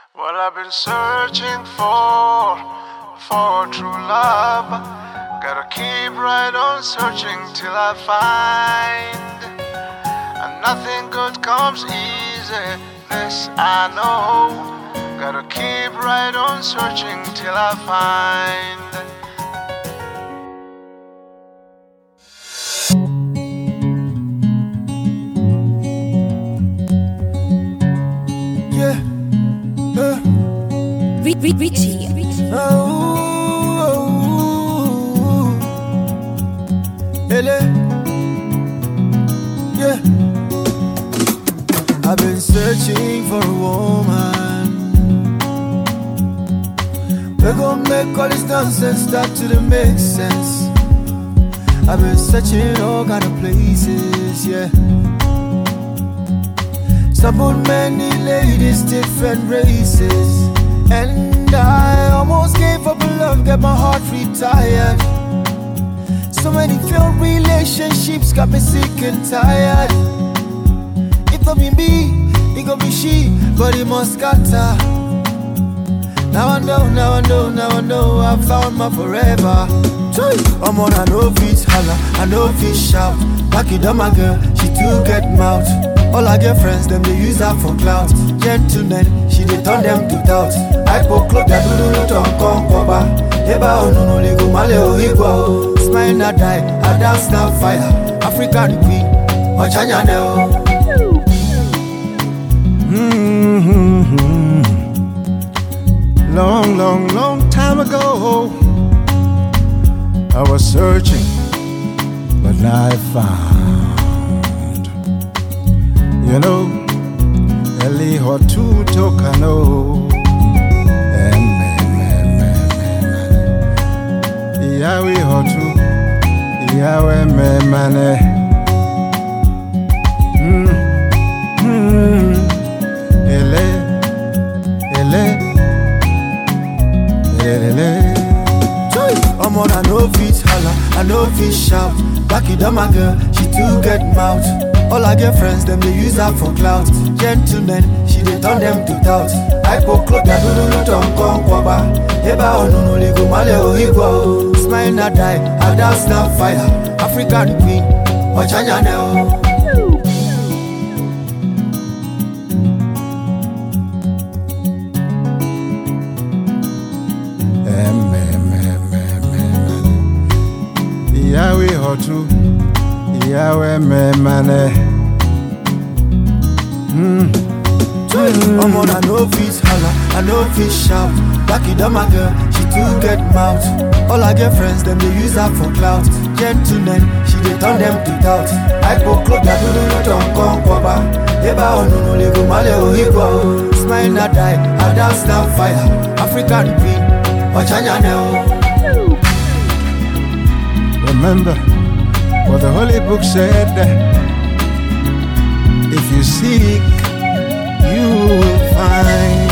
Well, I've been searching for true love. Gotta keep right on searching till I find. And nothing good comes easy, this I know. Gotta keep right on searching till I find. Richie. Yeah. I've been searching for a woman. We're gonna make all this nonsense start to make sense. I've been searching all kind of places, yeah. Stumbled many ladies, different races. And I almost gave up on love, get my heart retired. So many failed relationships got me sick and tired. It gon' be me, it gon' be she, but it must scatter. Now I know, I found my forever. I'm on, I know fit holla, I know fit shout. Back it up my girl, she too get mouth. All I get friends, them they use her for clout. Gentlemen, she dey turn them to doubt. I put clock that do not come cover. Eba oh no ligo male oh igwa. Smile not die, I dance now fire. African queen, Ochanya neo. Long time ago, I was searching, but now I found. You know, Eli Hotu Tokano. Yahweh Hotu, Yahweh Memane. I'm on, I know fit holla, I know fit shout. Back it up my girl, she too get mouth. All I get friends, them they use her for clout. Gentlemen, she dey turn them to doubt. I put clock that do not come cover. Eba oh no ligo male oh igwa. Smile not die, I dance now fire. African queen, Ochanya neo. Yahweh Hotu, Yahweh Memane. I'm on, I know fit holla, I know fit shout. Back it up my girl, she too get mouth. All I get friends, them they use her for clout. Gentlemen, she dey turn them to doubt. I put clock that do not come cover. Eba oh no ligo male oh igwa. Smile not die, I dance now fire. African queen, Ochanya neo. Remember what the Holy Book said. If you seek, you will find.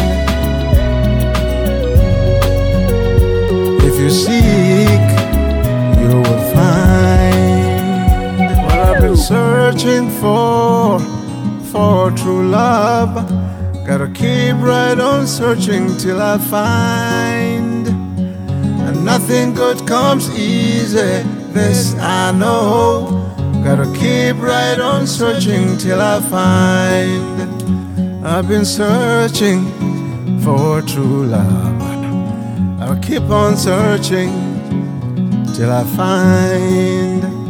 If you seek, you will find. Well, I've been searching for true love. Gotta keep right on searching till I find. And nothing good comes easy, this I know. Gotta keep right on searching till I find. I've been searching for true love. I'll keep on searching till I find.